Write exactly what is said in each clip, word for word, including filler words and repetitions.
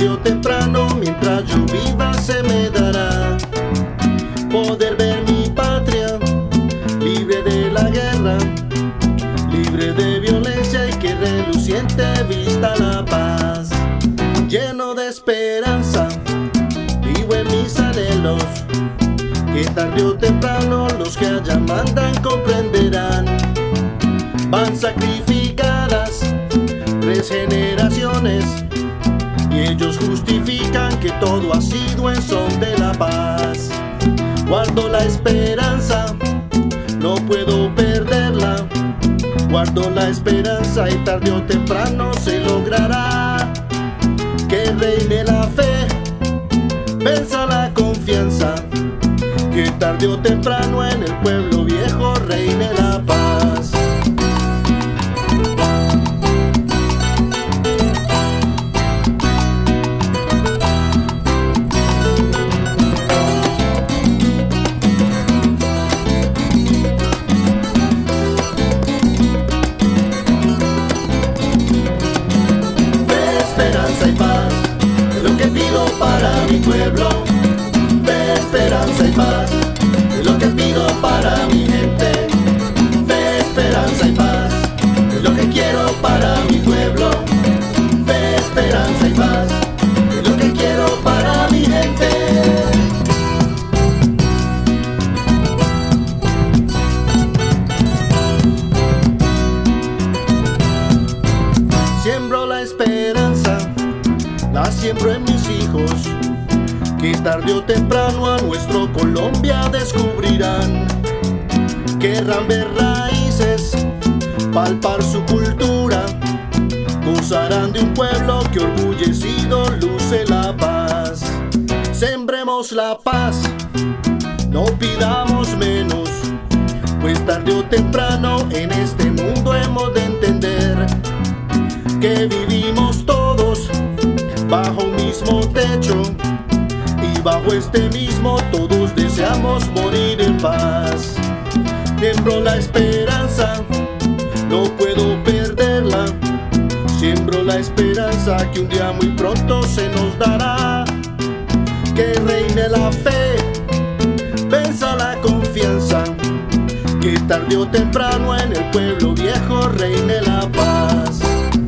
tarde o temprano, mientras yo viva se me dará poder ver mi patria libre de la guerra, libre de violencia, y que reluciente vista la paz. Lleno de esperanza, vivo en mis anhelos, que tarde o temprano los que allá mandan comprenderán. Van sacrificadas tres generaciones y ellos justifican que todo ha sido en son de la paz. Guardo la esperanza, no puedo perderla. Guardo la esperanza y tarde o temprano se logrará que reine la fe, venza la confianza, que tarde o temprano en el pueblo viejo reine la paz. Esperanza y paz es lo que pido para mi pueblo. Fe, esperanza y paz es lo que pido para mi gente. Fe, esperanza y paz es lo que quiero para mi pueblo. Fe, esperanza y paz es lo que quiero para mi gente. Siembro la esperanza, la siembro en mis hijos, que tarde o temprano a nuestro Colombia descubrirán. Querrán ver raíces, palpar su cultura, gozarán de un pueblo que orgullecido luce la paz. Sembremos la paz, no pidamos menos, pues tarde o temprano en este mundo hemos de entender que vivimos todos bajo un mismo techo, y bajo este mismo todos deseamos morir en paz. Siembro la esperanza, no puedo perderla. Siembro la esperanza que un día muy pronto se nos dará que reine la fe, venza la confianza, que tarde o temprano en el pueblo viejo reine la paz.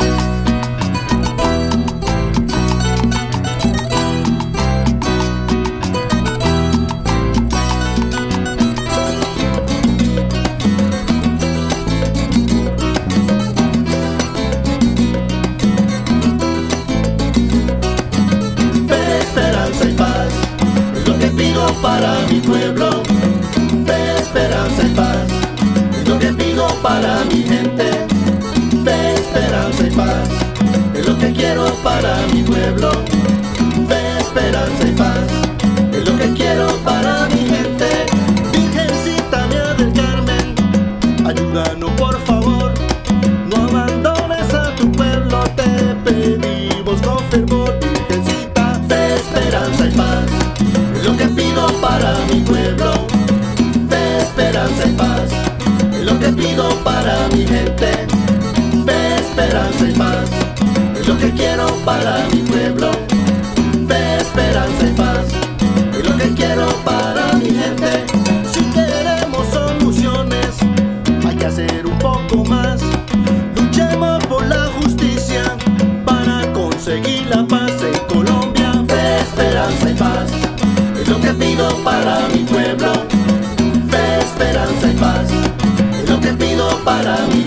Esperanza y paz es lo que pido para mi pueblo. Fe, esperanza y paz es lo que pido para mi gente. Fe, esperanza y paz es lo que quiero para mi pueblo. Fe, esperanza y paz es lo que quiero para mi gente. Virgencita mía del Carmen, ayúdanos por favor, no abandones a tu pueblo, te pedimos con fervor. Esperanza y paz es lo que pido para mi pueblo. Fe, esperanza y paz es lo que pido para mi gente. Fe, esperanza y paz es lo que quiero para mi pueblo. Fe, esperanza y paz es lo que quiero para mi gente. Si queremos soluciones hay que hacer un poco más. Luchemos por la justicia para conseguir la paz en Colombia. Esperanza y paz es lo que pido para mi pueblo. Fe, esperanza y paz es lo que pido para mi